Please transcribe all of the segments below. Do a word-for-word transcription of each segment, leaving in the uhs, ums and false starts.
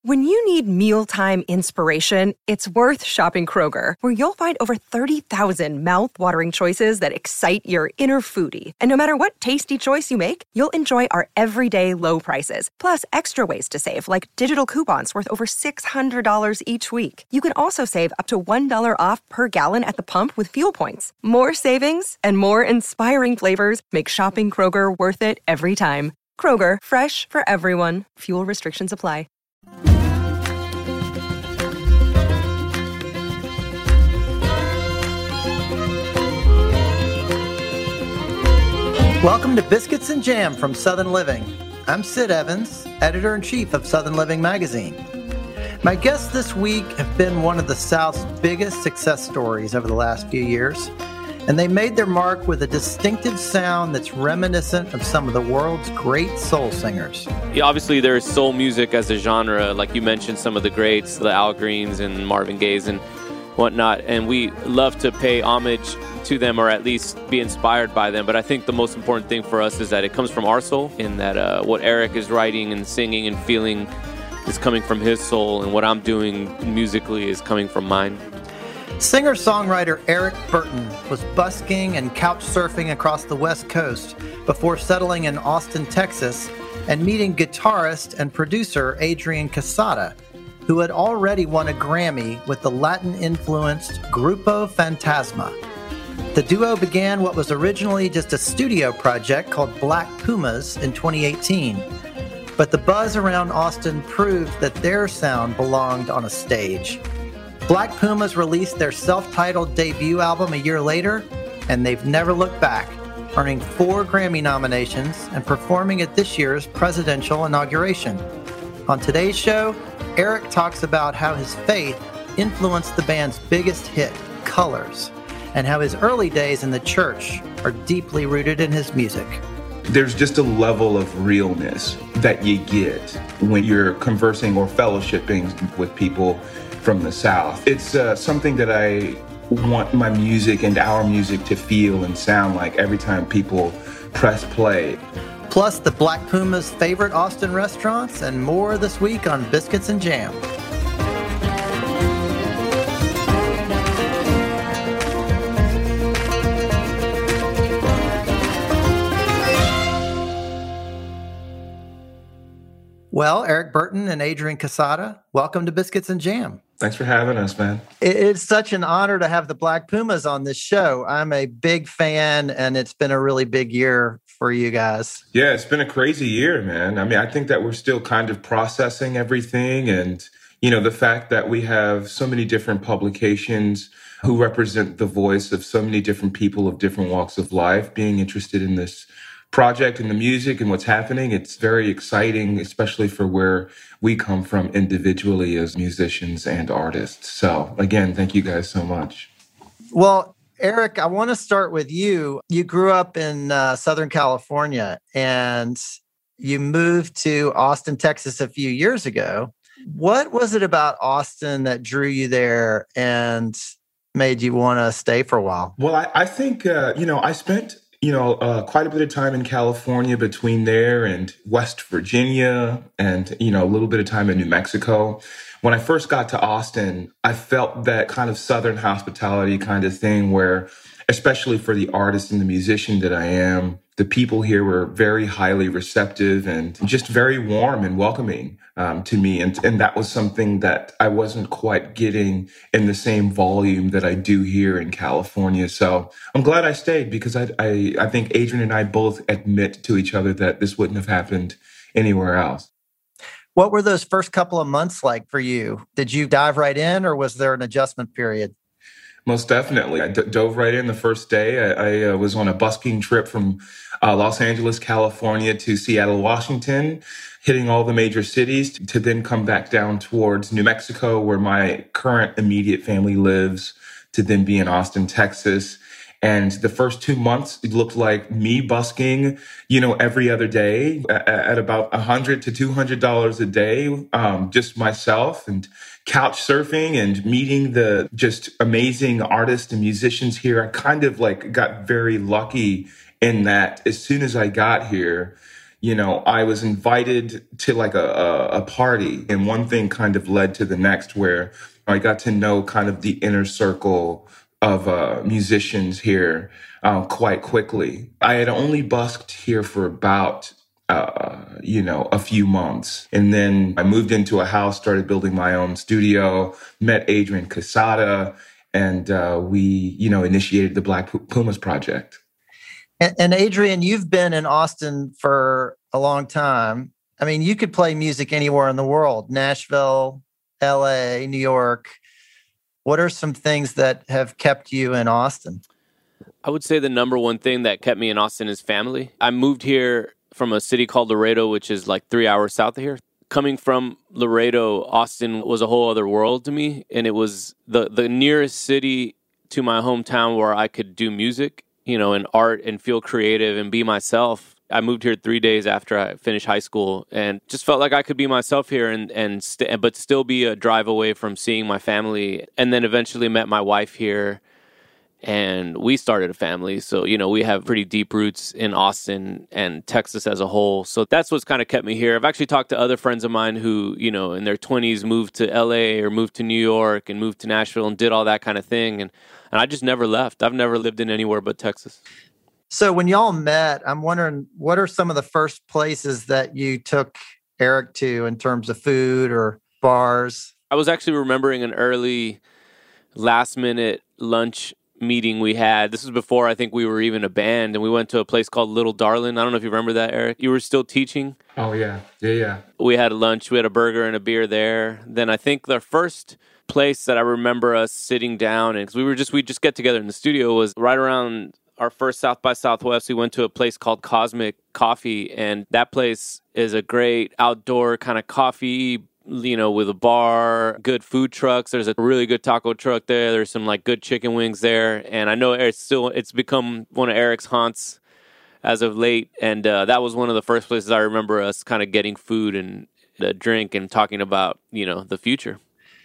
When you need mealtime inspiration, it's worth shopping Kroger, where you'll find over thirty thousand mouth-watering choices that excite your inner foodie. And no matter what tasty choice you make, you'll enjoy our everyday low prices, plus extra ways to save, like digital coupons worth over six hundred dollars each week. You can also save up to one dollar off per gallon at the pump with fuel points. More savings and more inspiring flavors make shopping Kroger worth it every time. Kroger, fresh for everyone. Fuel restrictions apply. Welcome to Biscuits and Jam from Southern Living. I'm Sid Evans, editor-in-chief of Southern Living magazine. My guests this week have been one of the South's biggest success stories over the last few years, and they made their mark with a distinctive sound that's reminiscent of some of the world's great soul singers. Yeah, obviously, there's soul music as a genre, like you mentioned, some of the greats, the Al Greens and Marvin Gayes and whatnot, and we love to pay homage to them, or at least be inspired by them. But I think the most important thing for us is that it comes from our soul, in that uh, what Eric is writing and singing and feeling is coming from his soul, and what I'm doing musically is coming from mine. Singer-songwriter Eric Burton was busking and couch surfing across the West Coast before settling in Austin, Texas, and meeting guitarist and producer Adrian Quesada, who had already won a Grammy with the Latin-influenced Grupo Fantasma. The duo began what was originally just a studio project called Black Pumas in twenty eighteen, but the buzz around Austin proved that their sound belonged on a stage. Black Pumas released their self-titled debut album a year later, and they've never looked back, earning four Grammy nominations and performing at this year's presidential inauguration. On today's show, Eric talks about how his faith influenced the band's biggest hit, Colors, and how his early days in the church are deeply rooted in his music. There's just a level of realness that you get when you're conversing or fellowshipping with people from the South. It's uh, something that I want my music and our music to feel and sound like every time people press play. Plus the Black Pumas' favorite Austin restaurants and more this week on Biscuits and Jam. Well, Eric Burton and Adrian Quesada, welcome to Biscuits and Jam. Thanks for having us, man. It's such an honor to have the Black Pumas on this show. I'm a big fan, and it's been a really big year for you guys. Yeah, it's been a crazy year, man. I mean, I think that we're still kind of processing everything. And, you know, the fact that we have so many different publications who represent the voice of so many different people of different walks of life being interested in this project and the music and what's happening. It's very exciting, especially for where we come from individually as musicians and artists. So again, thank you guys so much. Well, Eric, I want to start with you. You grew up in uh, Southern California and you moved to Austin, Texas a few years ago. What was it about Austin that drew you there and made you want to stay for a while? Well, I, I think, uh, you know, I spent You know, uh, quite a bit of time in California between there and West Virginia and, you know, a little bit of time in New Mexico. When I first got to Austin, I felt that kind of Southern hospitality kind of thing where, especially for the artist and the musician that I am, the people here were very highly receptive and just very warm and welcoming um, to me. And, and that was something that I wasn't quite getting in the same volume that I do here in California. So I'm glad I stayed because I, I, I think Adrian and I both admit to each other that this wouldn't have happened anywhere else. What were those first couple of months like for you? Did you dive right in or was there an adjustment period? Most definitely. I d- dove right in the first day. I, I uh, was on a busking trip from uh, Los Angeles, California to Seattle, Washington, hitting all the major cities to, to then come back down towards New Mexico, where my current immediate family lives, to then be in Austin, Texas. And the first two months, it looked like me busking, you know, every other day at, at about one hundred to two hundred dollars a day, um, just myself, and couch surfing and meeting the just amazing artists and musicians here. I kind of like got very lucky in that as soon as I got here, you know, I was invited to like a, a, a party, and one thing kind of led to the next, where I got to know kind of the inner circle of uh, musicians here uh, quite quickly. I had only busked here for about Uh, you know, a few months. And then I moved into a house, started building my own studio, met Adrian Casada, and uh, we, you know, initiated the Black Pumas Project. And, and Adrian, you've been in Austin for a long time. I mean, you could play music anywhere in the world, Nashville, L A, New York. What are some things that have kept you in Austin? I would say the number one thing that kept me in Austin is family. I moved here from a city called Laredo, which is like three hours south of here. Coming from Laredo, Austin was a whole other world to me. And it was the, the nearest city to my hometown where I could do music, you know, and art and feel creative and be myself. I moved here three days after I finished high school and just felt like I could be myself here and, and st- but still be a drive away from seeing my family. And then eventually met my wife here. And we started a family. So, you know, we have pretty deep roots in Austin and Texas as a whole. So that's what's kind of kept me here. I've actually talked to other friends of mine who, you know, in their twenties moved to L A or moved to New York and moved to Nashville and did all that kind of thing. And, and I just never left. I've never lived in anywhere but Texas. So when y'all met, I'm wondering, what are some of the first places that you took Eric to in terms of food or bars? I was actually remembering an early last minute lunch meeting we had. This was before I think we were even a band, and we went to a place called Little Darlin'. I don't know if you remember that, Eric. You were still teaching. Oh, yeah. Yeah, yeah. We had a lunch. We had a burger and a beer there. Then I think the first place that I remember us sitting down, and because we were just, we just get together in the studio, was right around our first South by Southwest. We went to a place called Cosmic Coffee, and that place is a great outdoor kind of coffee, you know, with a bar, good food trucks. There's a really good taco truck there. There's some like good chicken wings there. And I know it's still, it's become one of Eric's haunts as of late. And uh, that was one of the first places I remember us kind of getting food and a drink and talking about, you know, the future.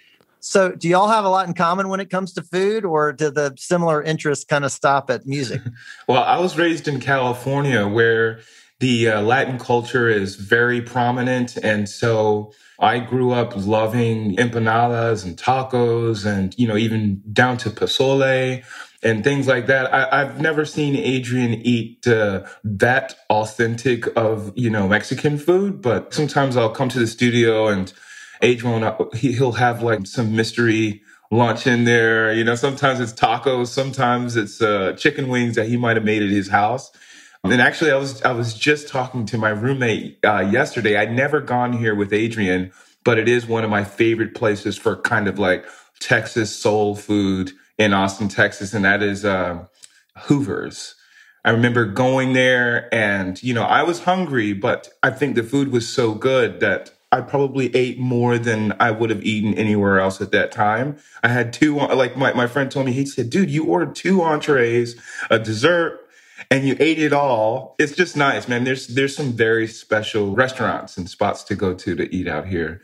So do y'all have a lot in common when it comes to food, or do the similar interests kind of stop at music? Well, I was raised in California where the uh, Latin culture is very prominent. And so I grew up loving empanadas and tacos and, you know, even down to pozole and things like that. I, I've never seen Adrian eat uh, that authentic of, you know, Mexican food, but sometimes I'll come to the studio and Adrian, he, he'll have like some mystery lunch in there. You know, sometimes it's tacos, sometimes it's uh, chicken wings that he might have made at his house. And actually, I was I was just talking to my roommate uh, yesterday. I'd never gone here with Adrian, but it is one of my favorite places for kind of like Texas soul food in Austin, Texas, and that is uh, Hoover's. I remember going there and, you know, I was hungry, but I think the food was so good that I probably ate more than I would have eaten anywhere else at that time. I had two, like my, my friend told me, he said, dude, you ordered two entrees, a dessert, and you ate it all. It's just nice, man. There's there's some very special restaurants and spots to go to to eat out here.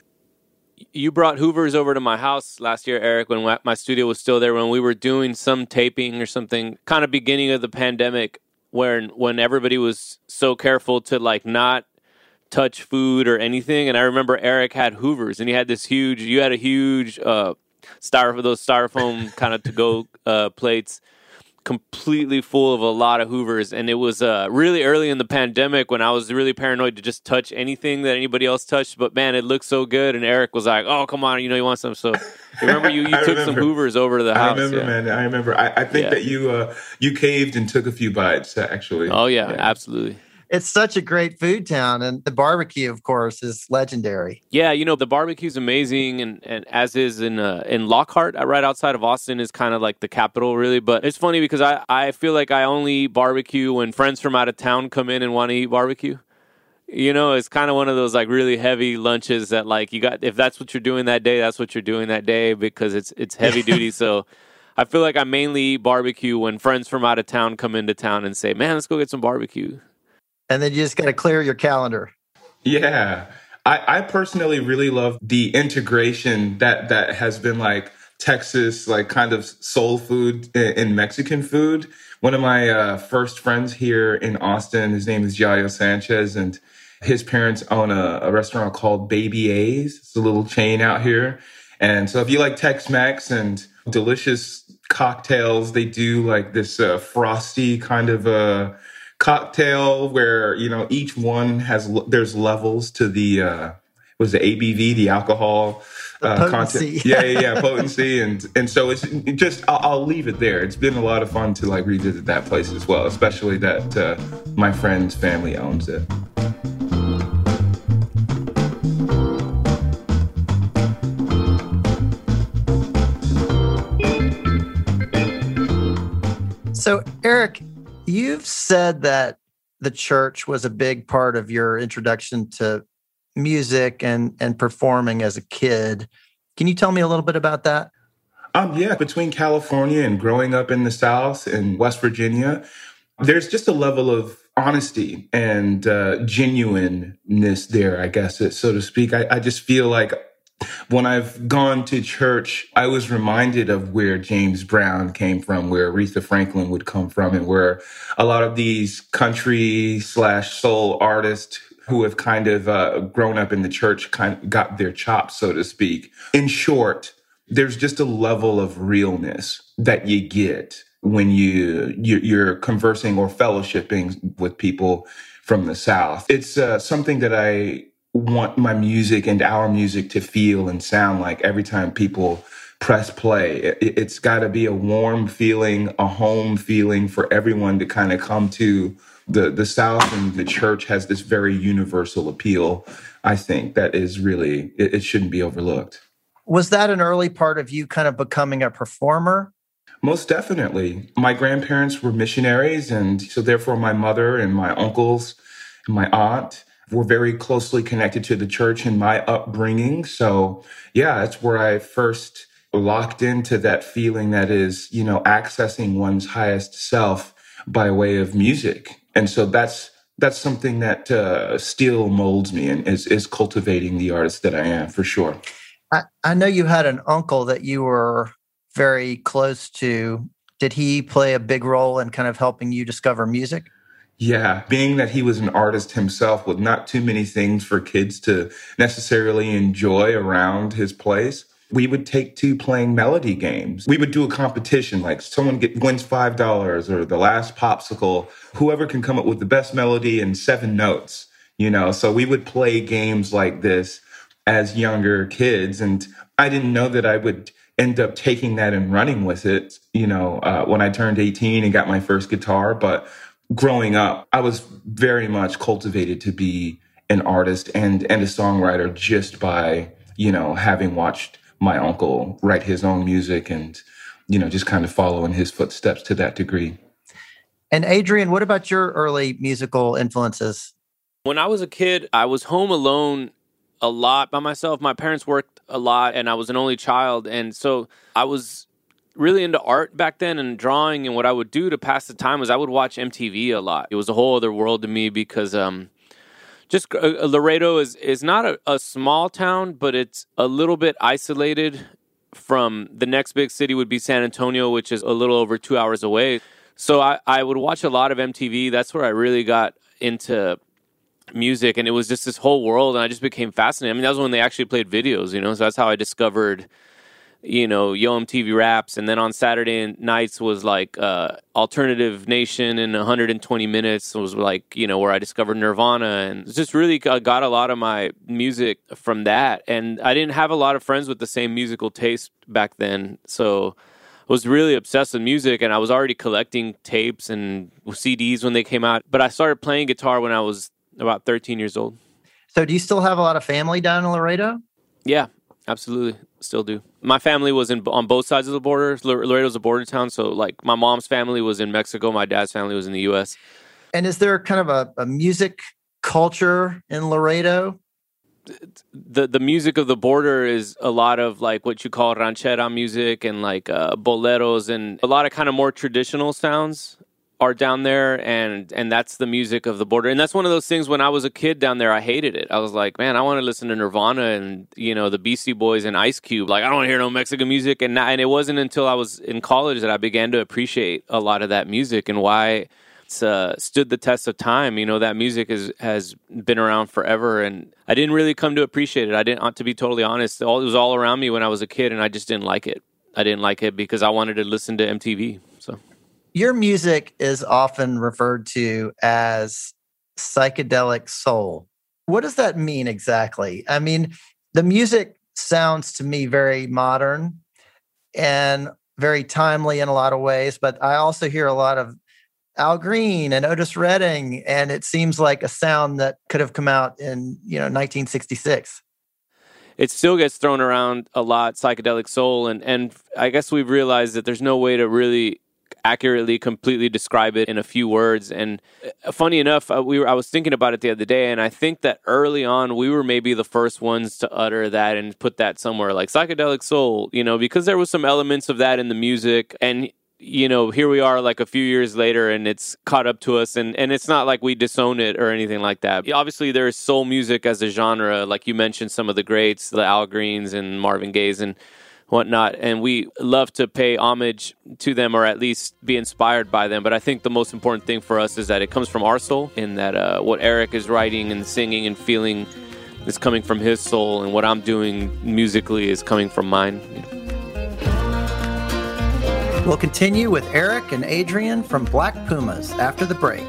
You brought Hoover's over to my house last year, Eric, when my studio was still there, when we were doing some taping or something, kind of beginning of the pandemic, when when everybody was so careful to like not touch food or anything. And I remember Eric had Hoover's, and he had this huge, you had a huge uh, styrofoam, those styrofoam kind of to-go uh, plates, completely full of a lot of Hoovers. And it was uh, really early in the pandemic when I was really paranoid to just touch anything that anybody else touched. But man, it looked so good. And Eric was like, oh, come on, you know, you want some. So remember you, you took remember. some Hoovers over to the house. I remember, yeah. man. I remember. I, I think yeah. that you uh, you caved and took a few bites, actually. Oh, yeah, yeah. absolutely. It's such a great food town, and the barbecue, of course, is legendary. Yeah, you know, the barbecue is amazing, and, and as is in uh, in Lockhart, right outside of Austin, is kind of like the capital, really. But it's funny because I, I feel like I only eat barbecue when friends from out of town come in and want to eat barbecue. You know, it's kind of one of those like really heavy lunches that like you got, if that's what you're doing that day, that's what you're doing that day because it's it's heavy duty. So I feel like I mainly eat barbecue when friends from out of town come into town and say, man, let's go get some barbecue. And then you just got to clear your calendar. Yeah. I, I personally really love the integration that, that has been like Texas, like kind of soul food and Mexican food. One of my uh, first friends here in Austin, his name is Yayo Sanchez, and His parents own a, a restaurant called Baby A's. It's a little chain out here. And so if you like Tex-Mex and delicious cocktails, they do like this uh, frosty kind of a cocktail where, you know, each one has, there's levels to the, uh, was the A B V, the alcohol uh, content. Yeah, yeah, yeah, potency. And and so it's it just, I'll, I'll leave it there. It's been a lot of fun to like revisit that place as well, especially that uh, my friend's family owns it. So, Eric, you've said that the church was a big part of your introduction to music and, and performing as a kid. Can you tell me a little bit about that? Um, yeah, between California and growing up in the South in West Virginia, there's just a level of honesty and uh, genuineness there, I guess, so to speak. I, I just feel like when I've gone to church, I was reminded of where James Brown came from, where Aretha Franklin would come from, and where a lot of these country slash soul artists who have kind of uh, grown up in the church kind of got their chops, so to speak. In short, there's just a level of realness that you get when you, you're conversing or fellowshipping with people from the South. It's uh, something that I want my music and our music to feel and sound like every time people press play. It, it's got to be a warm feeling, a home feeling for everyone to kind of come to. The the South and the church has this very universal appeal, I think, that is really, it, it shouldn't be overlooked. Was that an early part of you kind of becoming a performer? Most definitely. My grandparents were missionaries, and so therefore my mother and my uncles and my aunt were very closely connected to the church in my upbringing. So yeah, that's where I first locked into that feeling that is, you know, accessing one's highest self by way of music. And so that's that's something that uh, still molds me and is, is cultivating the artist that I am, for sure. I, I know you had an uncle that you were very close to. Did he play a big role in kind of helping you discover music? Yeah, being that he was an artist himself with not too many things for kids to necessarily enjoy around his place, we would take to playing melody games. We would do a competition, like someone get, wins five dollars or the last popsicle, whoever can come up with the best melody in seven notes, you know? So we would play games like this as younger kids. And I didn't know that I would end up taking that and running with it, you know, uh, when I turned eighteen and got my first guitar. But growing up, I was very much cultivated to be an artist and, and a songwriter just by, you know, having watched my uncle write his own music and, you know, just kind of follow in his footsteps to that degree. And Adrian, what about your early musical influences? When I was a kid, I was home alone a lot by myself. My parents worked a lot and I was an only child. And so I was really into art back then and drawing. And what I would do to pass the time was I would watch M T V a lot. It was a whole other world to me because um, just uh, Laredo is, is not a, a small town, but it's a little bit isolated from the next big city would be San Antonio, which is a little over two hours away. So I, I would watch a lot of M T V. That's where I really got into music. And it was just this whole world. And I just became fascinated. I mean, that was when they actually played videos, you know, so that's how I discovered, you know, Yo M T V Raps. And then on Saturday nights was like uh, Alternative Nation in one hundred twenty minutes. It was like, you know, where I discovered Nirvana. And just really got a lot of my music from that. And I didn't have a lot of friends with the same musical taste back then. So I was really obsessed with music, and I was already collecting tapes and C Ds when they came out. But I started playing guitar when I was about thirteen years old. So do you still have a lot of family down in Laredo? Yeah, absolutely. Still do. My family was in on both sides of the border. Laredo's a border town, so like my mom's family was in Mexico, my dad's family was in the U S. And is there kind of a, a music culture in Laredo? The the music of the border is a lot of like what you call ranchera music and like uh, boleros and a lot of kind of more traditional sounds are down there, and and that's the music of the border. And that's one of those things when I was a kid down there, I hated it. I was like, man, I want to listen to Nirvana and, you know, the Beastie Boys and Ice Cube. Like, I don't want to hear no Mexican music. And, and it wasn't until I was in college that I began to appreciate a lot of that music and why it's uh, stood the test of time. You know, that music is, has been around forever, and I didn't really come to appreciate it. I didn't, to be totally honest, all, it was all around me when I was a kid, and I just didn't like it. I didn't like it because I wanted to listen to M T V. So, your music is often referred to as psychedelic soul. What does that mean exactly? I mean, the music sounds to me very modern and very timely in a lot of ways, but I also hear a lot of Al Green and Otis Redding, and it seems like a sound that could have come out in, you know, nineteen sixty-six. It still gets thrown around a lot, psychedelic soul, and, and I guess we've realized that there's no way to really accurately, completely describe it in a few words. And uh, funny enough, uh, we were, I was thinking about it the other day, and I think that early on, we were maybe the first ones to utter that and put that somewhere, like psychedelic soul, you know, because there was some elements of that in the music. And, you know, here we are like a few years later, and it's caught up to us, and, and it's not like we disown it or anything like that. Obviously, there's soul music as a genre, like you mentioned, some of the greats, the Al Greens and Marvin Gayes and whatnot, and we love to pay homage to them, or at least be inspired by them. But I think the most important thing for us is that it comes from our soul, and that uh, what Eric is writing and singing and feeling is coming from his soul, and what I'm doing musically is coming from mine. We'll continue with Eric and Adrian from Black Pumas after the break.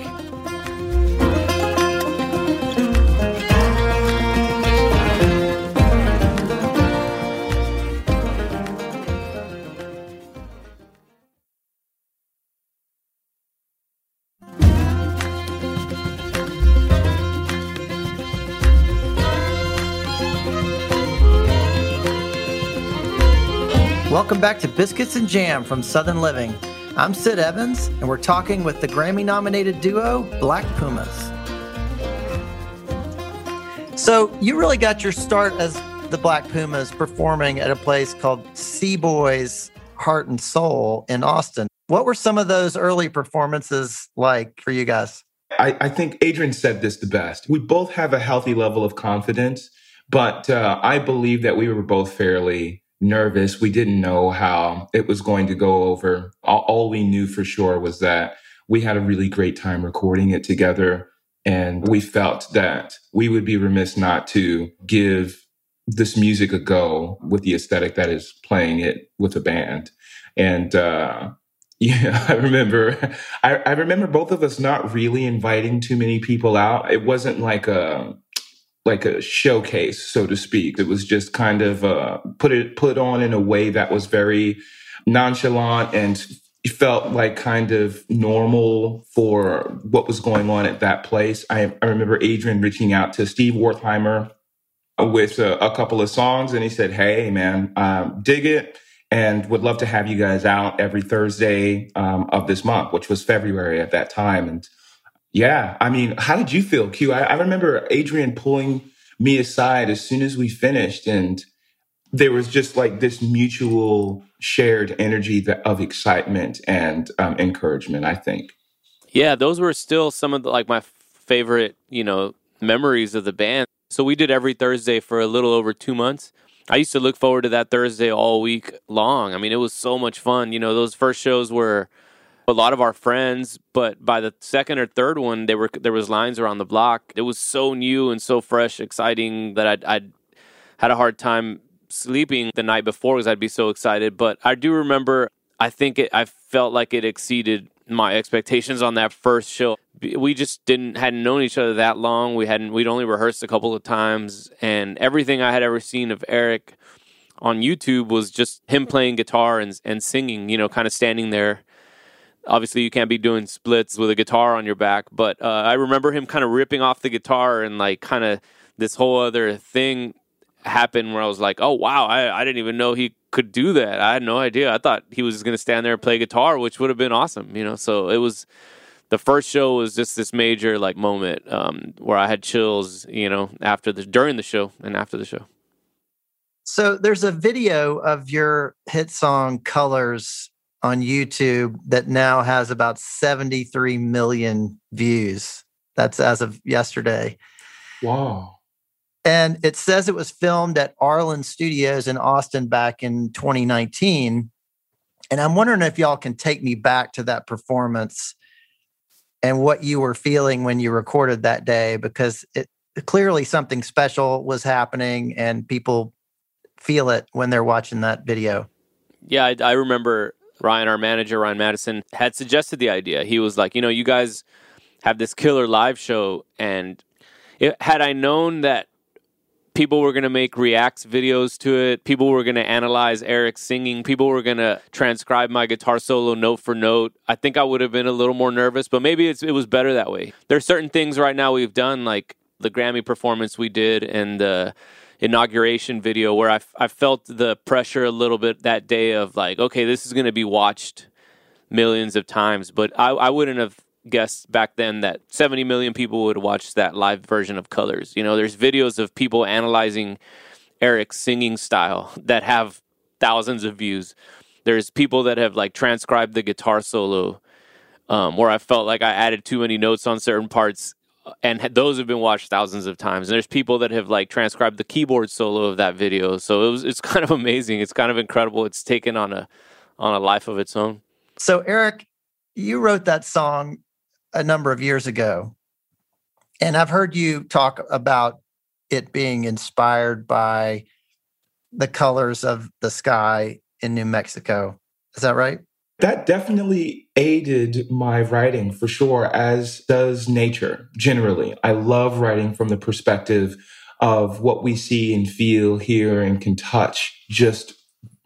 Welcome back to Biscuits and Jam from Southern Living. I'm Sid Evans, and we're talking with the Grammy-nominated duo, Black Pumas. So you really got your start as the Black Pumas performing at a place called C-Boys Heart and Soul in Austin. What were some of those early performances like for you guys? I, I think Adrian said this the best. We both have a healthy level of confidence, but uh, I believe that we were both fairly nervous. We didn't know how it was going to go over. All, all we knew for sure was that we had a really great time recording it together. And we felt that we would be remiss not to give this music a go with the aesthetic that is playing it with a band. And uh, yeah, I remember, I, I remember both of us not really inviting too many people out. It wasn't like a like a showcase, so to speak. It was just kind of uh, put it put on in a way that was very nonchalant and felt like kind of normal for what was going on at that place. I, I remember Adrian reaching out to Steve Wertheimer with a, a couple of songs, and he said, "Hey, man, um, dig it, and would love to have you guys out every Thursday um, of this month," which was February at that time. And yeah, I mean, how did you feel, Q? I, I remember Adrian pulling me aside as soon as we finished, and there was just like this mutual shared energy that, of excitement and um, encouragement, I think. Yeah, those were still some of the, like my favorite, you know, memories of the band. So we did every Thursday for a little over two months. I used to look forward to that Thursday all week long. I mean, it was so much fun. You know, those first shows were a lot of our friends, but by the second or third one, they were there was lines around the block. It was so new and so fresh, exciting that I'd, I'd had a hard time sleeping the night before because I'd be so excited. But I do remember, I think it, I felt like it exceeded my expectations on that first show. We just didn't hadn't known each other that long. We hadn't we'd only rehearsed a couple of times, and everything I had ever seen of Eric on YouTube was just him playing guitar and and singing. You know, kind of standing there. Obviously, you can't be doing splits with a guitar on your back, but uh, I remember him kind of ripping off the guitar, and like kind of this whole other thing happened where I was like, oh, wow, I, I didn't even know he could do that. I had no idea. I thought he was going to stand there and play guitar, which would have been awesome, you know? So it was, the first show was just this major like moment um, where I had chills, you know, after the, during the show and after the show. So there's a video of your hit song Colors on YouTube that now has about seventy-three million views. That's as of yesterday. Wow. And it says it was filmed at Arlen Studios in Austin back in twenty nineteen. And I'm wondering if y'all can take me back to that performance and what you were feeling when you recorded that day, because it clearly something special was happening and people feel it when they're watching that video. Yeah, I, I remember Ryan, our manager, Ryan Madison, had suggested the idea. He was like, you know, you guys have this killer live show, and it, had I known that people were going to make reacts videos to it, people were going to analyze Eric singing, people were going to transcribe my guitar solo note for note, I think I would have been a little more nervous, but maybe it's, it was better that way. There's certain things right now we've done, like the Grammy performance we did and the inauguration video, where I, I felt the pressure a little bit that day of like, okay, this is going to be watched millions of times, but I, I wouldn't have guessed back then that seventy million people would watch that live version of Colors. You know, there's videos of people analyzing Eric's singing style that have thousands of views. There's people that have like transcribed the guitar solo um, where I felt like I added too many notes on certain parts, and those have been watched thousands of times. And there's people that have like transcribed the keyboard solo of that video. So it was, it's kind of amazing. It's kind of incredible. It's taken on a on a life of its own. So Eric, you wrote that song a number of years ago, and I've heard you talk about it being inspired by the colors of the sky in New Mexico. Is that right? That definitely aided my writing for sure, as does nature generally. I love writing from the perspective of what we see and feel, hear, and can touch just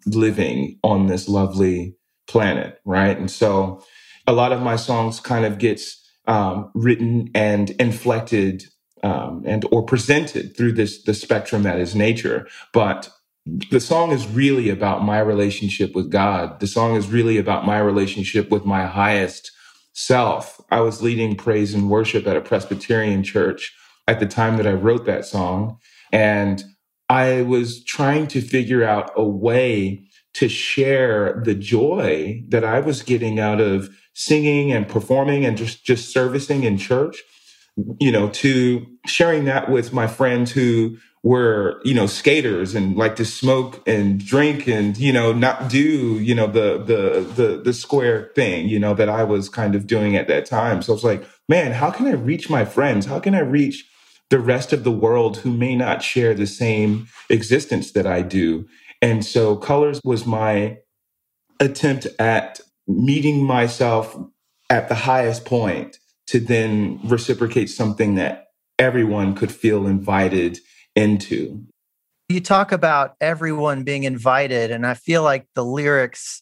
living on this lovely planet, right? And so a lot of my songs kind of gets um, written and inflected um, and or presented through this the spectrum that is nature. But the song is really about my relationship with God. The song is really about my relationship with my highest self. I was leading praise and worship at a Presbyterian church at the time that I wrote that song, and I was trying to figure out a way to share the joy that I was getting out of singing and performing and just, just servicing in church, you know, to sharing that with my friends who were, you know, skaters and like to smoke and drink and, you know, not do, you know, the, the, the, the square thing, you know, that I was kind of doing at that time. So I was like, man, how can I reach my friends? How can I reach the rest of the world who may not share the same existence that I do? And so Colors was my attempt at meeting myself at the highest point to then reciprocate something that everyone could feel invited into. You talk about everyone being invited, and I feel like the lyrics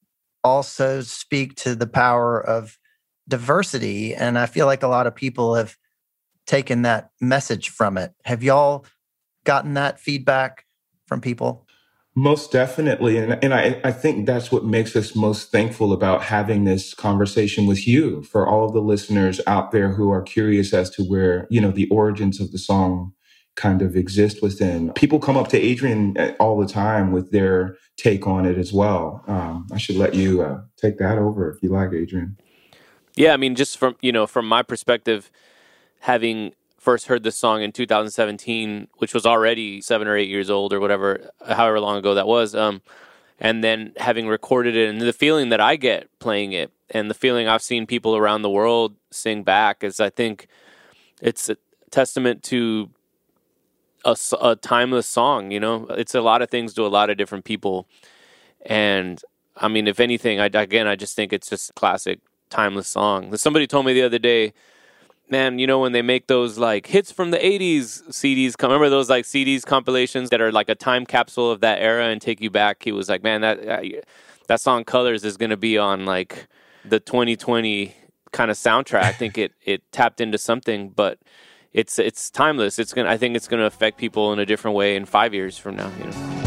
also speak to the power of diversity, and I feel like a lot of people have taken that message from it. Have y'all gotten that feedback from people? Most definitely. And, and I, I think that's what makes us most thankful about having this conversation with you, for all of the listeners out there who are curious as to where, you know, the origins of the song kind of exist within. People come up to Adrian all the time with their take on it as well. Um, I should let you uh, take that over if you like, Adrian. Yeah, I mean, just from, you know, from my perspective, having first heard this song in two thousand seventeen, which was already seven or eight years old or whatever, however long ago that was. Um, and then having recorded it, and the feeling that I get playing it and the feeling I've seen people around the world sing back is, I think it's a testament to a, a timeless song. You know, it's a lot of things to a lot of different people. And I mean, if anything, I, again, I just think it's just a classic, timeless song. Somebody told me the other day, man, you know, when they make those like hits from the eighties C Ds, remember those like C Ds compilations that are like a time capsule of that era and take you back? He was like, man, that that song Colors is going to be on like the twenty twenty kind of soundtrack. I think it it tapped into something, but it's it's timeless. It's gonna I think it's going to affect people in a different way in five years from now, you know.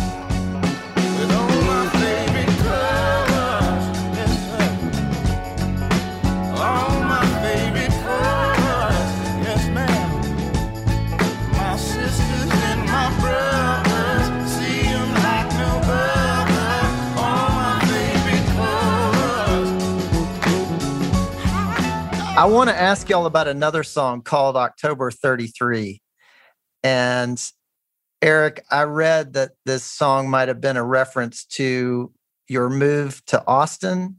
I want to ask y'all about another song called October thirty-three. And Eric, I read that this song might have been a reference to your move to Austin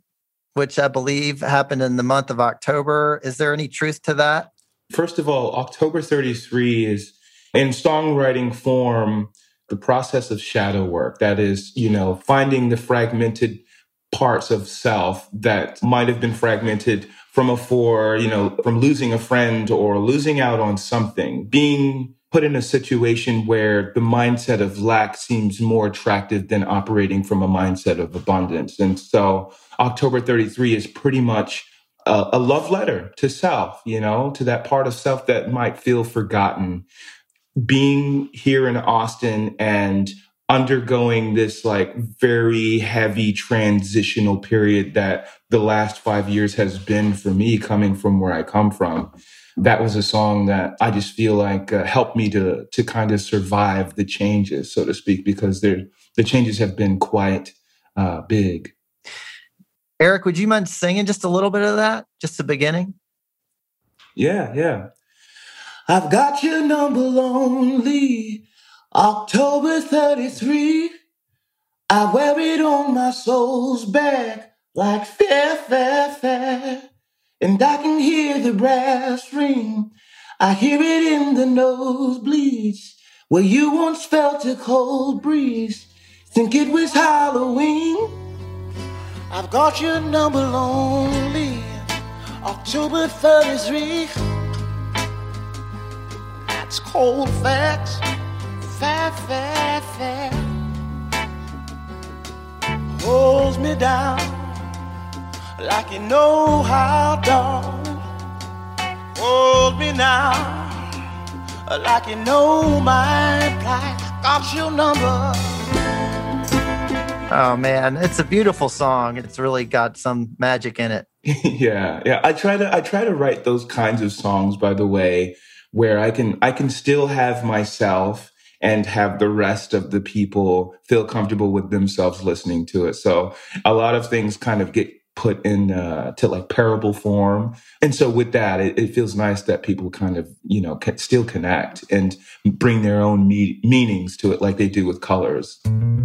which I believe happened in the month of October. Is there any truth to that? First of all, October thirty-three is, in songwriting form, the process of shadow work. That is, you know, finding the fragmented parts of self that might have been fragmented from afore, you know, from losing a friend or losing out on something, being put in a situation where the mindset of lack seems more attractive than operating from a mindset of abundance. And so October thirty-three is pretty much a, a love letter to self, you know, to that part of self that might feel forgotten. Being here in Austin and undergoing this like very heavy transitional period that the last five years has been for me, coming from where I come from, that was a song that I just feel like uh, helped me to to kind of survive the changes, so to speak, because the changes have been quite uh, big. Eric, would you mind singing just a little bit of that, just the beginning? Yeah, yeah. I've got your number lonely, October thirty-three. I wear it on my soul's back like fair, fair, fair. And I can hear the brass ring. I hear it in the nosebleeds where you once felt a cold breeze. Think it was Halloween. I've got your number lonely, October thirty-three. That's cold facts, fair, fair, fair. Holds me down like you know how, darling. Hold me now like you know my plight. Got your number. Oh, man, it's a beautiful song. It's really got some magic in it. yeah, yeah. I try to I try to write those kinds of songs, by the way, where I can I can still have myself and have the rest of the people feel comfortable with themselves listening to it. So a lot of things kind of get put in uh, to like parable form. And so with that, it, it feels nice that people kind of, you know, can still connect and bring their own me- meanings to it like they do with colors.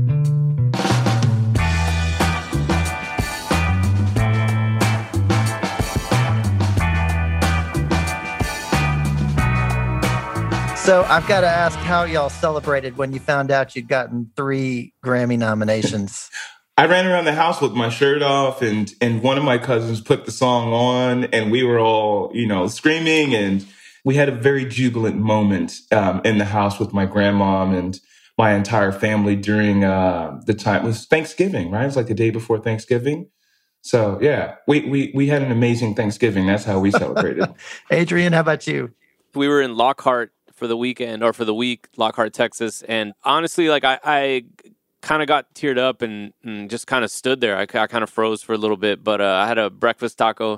So I've got to ask how y'all celebrated when you found out you'd gotten three Grammy nominations. I ran around the house with my shirt off, and and one of my cousins put the song on, and we were all, you know, screaming, and we had a very jubilant moment um, in the house with my grandmom and my entire family during uh, the time. It was Thanksgiving, right? It was like the day before Thanksgiving. So yeah, we we we had an amazing Thanksgiving. That's how we celebrated. Adrian, how about you? We were in Lockhart for the weekend or for the week, Lockhart, Texas. And honestly, like I, I kind of got teared up and, and just kind of stood there. I, I kind of froze for a little bit, but uh, I had a breakfast taco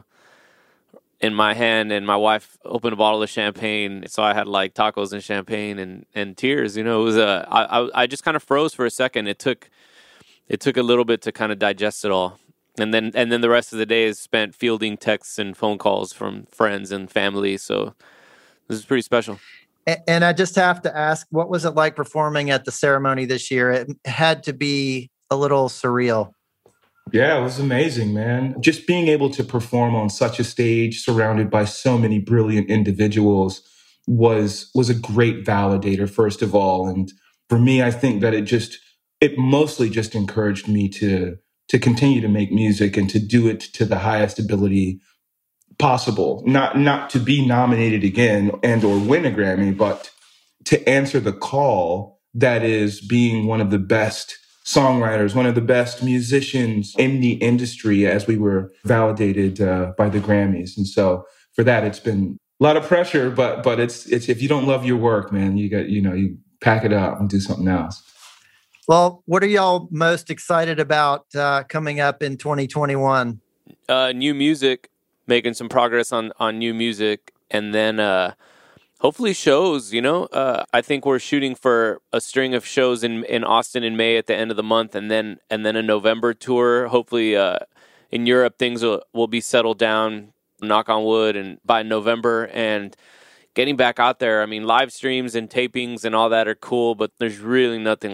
in my hand and my wife opened a bottle of champagne. So I had like tacos and champagne and, and tears, you know, it was a, I, I, I just kind of froze for a second. It took, it took a little bit to kind of digest it all. And then, and then the rest of the day is spent fielding texts and phone calls from friends and family. So this is pretty special. And I just have to ask, what was it like performing at the ceremony this year? It had to be a little surreal. Yeah, it was amazing, man. Just being able to perform on such a stage surrounded by so many brilliant individuals was was a great validator, first of all. And for me, I think that it just, it mostly just encouraged me to to continue to make music and to do it to the highest ability possible, not not to be nominated again and or win a Grammy, but to answer the call that is being one of the best songwriters, one of the best musicians in the industry, as we were validated uh, by the Grammys. And so for that, it's been a lot of pressure, but but it's it's if you don't love your work, man, you got you know you pack it up and do something else. Well, what are y'all most excited about uh, coming up in twenty twenty-one? Uh, new music. Making some progress on, on new music, and then uh, hopefully shows, you know. Uh, I think we're shooting for a string of shows in, in Austin in May at the end of the month, and then and then a November tour. Hopefully uh, in Europe things will, will be settled down, knock on wood, and by November. And getting back out there, I mean, live streams and tapings and all that are cool, but there's really nothing like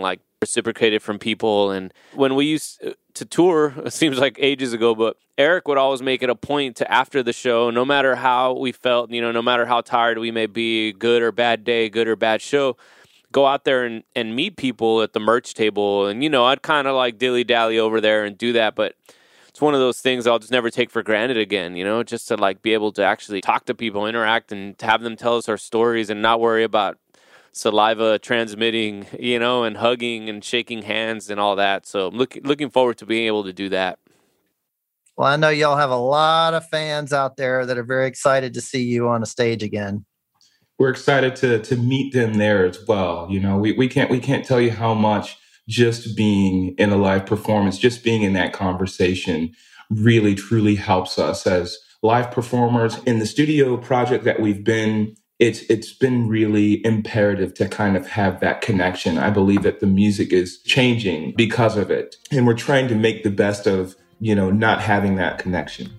reciprocated from people. And when we used to tour, it seems like ages ago, but Eric would always make it a point to, after the show, no matter how we felt, you know, no matter how tired we may be, good or bad day, good or bad show, go out there and, and meet people at the merch table. And, you know, I'd kind of like dilly-dally over there and do that, but it's one of those things I'll just never take for granted again, you know, just to like be able to actually talk to people, interact, and to have them tell us our stories and not worry about saliva transmitting, you know, and hugging and shaking hands and all that. So I'm look, looking forward to being able to do that. Well, I know y'all have a lot of fans out there that are very excited to see you on a stage again. We're excited to to meet them there as well. You know, we, we can't we can't tell you how much just being in a live performance, just being in that conversation really, truly helps us as live performers. In the studio project that we've been, it's it's been really imperative to kind of have that connection. I believe that the music is changing because of it. And we're trying to make the best of, you know, not having that connection.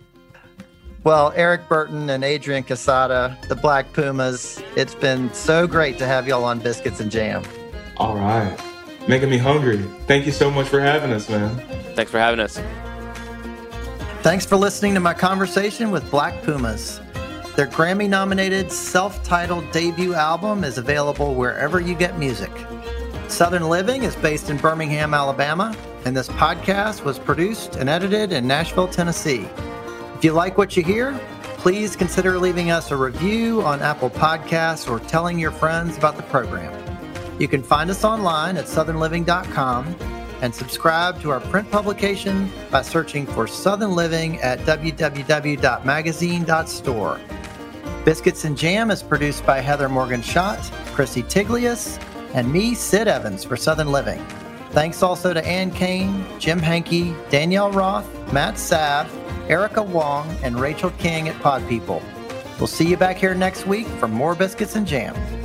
Well, Eric Burton and Adrian Quesada, the Black Pumas, it's been so great to have y'all on Biscuits and Jam. All right. Making me hungry. Thank you so much for having us, man. Thanks for having us. Thanks for listening to my conversation with Black Pumas. Their Grammy-nominated self-titled debut album is available wherever you get music. Southern Living is based in Birmingham, Alabama, and this podcast was produced and edited in Nashville, Tennessee. If you like what you hear, please consider leaving us a review on Apple Podcasts or telling your friends about the program. You can find us online at southern living dot com and subscribe to our print publication by searching for Southern Living at w w w dot magazine dot store. Biscuits and Jam is produced by Heather Morgan-Schott, Chrissy Tiglius, and me, Sid Evans, for Southern Living. Thanks also to Ann Kane, Jim Hankey, Danielle Roth, Matt Sav, Erica Wong, and Rachel King at Pod People. We'll see you back here next week for more Biscuits and Jam.